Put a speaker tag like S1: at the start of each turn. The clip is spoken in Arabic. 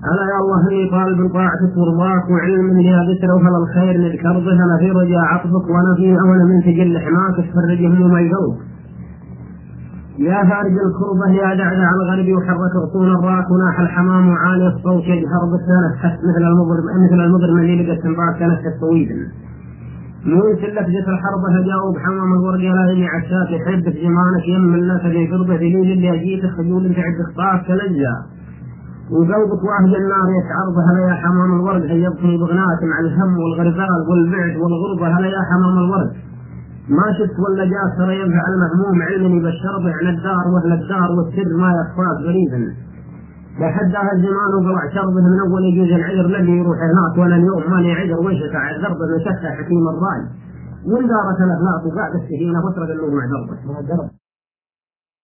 S1: ألا يا الله إني طالب طاعتك ورضاك وعلم لي ذكر وهل الخير من كربه، أنا في رجاء عطفك وأنا في أمل من تجل حماك تفرج هموم القلب. يا فارج الكربة يا دعدع الغرب وحرك غصون الراك وناح الحمام وعالي الصوت يجهر بالسنة حس مثل المضرم اللي لقى التنباك كانت كالسويد. موسى لفجة الحرب هجاوب حمام الورق لا يمي عشاك يحب في زمانك يم الله في قربة دليل اللي أجيت خجول انت عد اخطاك كنجا وقلبك واهج النار يتعرض هلا يا حمام الورق هيبطني بغناك مع الهم والغربال والبعد والغربة هلا يا حمام الورق ما شفت ولا جاء ترى ينفع المهموم علمني بالشرب عن الدار واهل الدار والسر ما يخفاك قريبا لحدها الزمان وقلع شربه من اول يجوز العذر الذي يروح هناك وانا اليوم ماني عذر ويشك على الدرب مسكها حكيم الراي وندارت الاخلاق وقاعد السكينه وترك النور مع دربه